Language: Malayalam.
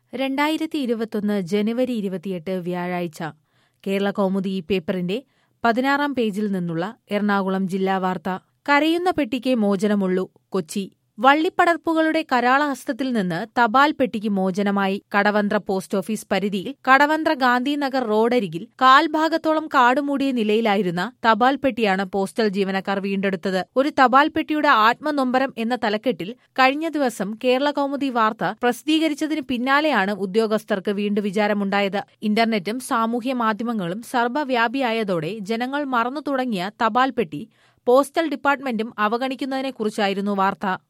2021 ജനുവരി 28 വ്യാഴാഴ്ച കേരള കൗമുദി ഈ പേപ്പറിന്റെ 16-ാം പേജിൽ നിന്നുള്ള എറണാകുളം ജില്ലാ വാർത്ത. കരയുന്ന പെട്ടിക്ക് മോചനമുള്ളൂ. കൊച്ചി. വള്ളിപ്പടർപ്പുകളുടെ കരാളഹസ്തത്തിൽ നിന്ന് തപാൽ പെട്ടിക്ക് മോചനമായി. കടവന്ത്ര പോസ്റ്റ് ഓഫീസ് പരിധിയിൽ കടവന്ത്ര ഗാന്ധിനഗർ റോഡരികിൽ കാൽഭാഗത്തോളം കാടുമൂടിയ നിലയിലായിരുന്ന തപാൽ പെട്ടിയാണ് പോസ്റ്റൽ ജീവനക്കാർ വീണ്ടെടുത്തത്. ഒരു തപാൽ പെട്ടിയുടെ ആത്മനൊമ്പരം എന്ന തലക്കെട്ടിൽ കഴിഞ്ഞ ദിവസം കേരള കൗമുദി വാർത്ത പ്രസിദ്ധീകരിച്ചതിന് പിന്നാലെയാണ് ഉദ്യോഗസ്ഥർക്ക് വീണ്ടും വിചാരമുണ്ടായത്. ഇന്റർനെറ്റും സാമൂഹ്യ മാധ്യമങ്ങളും സർവ്വവ്യാപിയായതോടെ ജനങ്ങൾ മറന്നു തുടങ്ങിയ തപാൽ പെട്ടി പോസ്റ്റൽ ഡിപ്പാർട്ട്മെന്റും അവഗണിക്കുന്നതിനെക്കുറിച്ചായിരുന്നു വാർത്ത.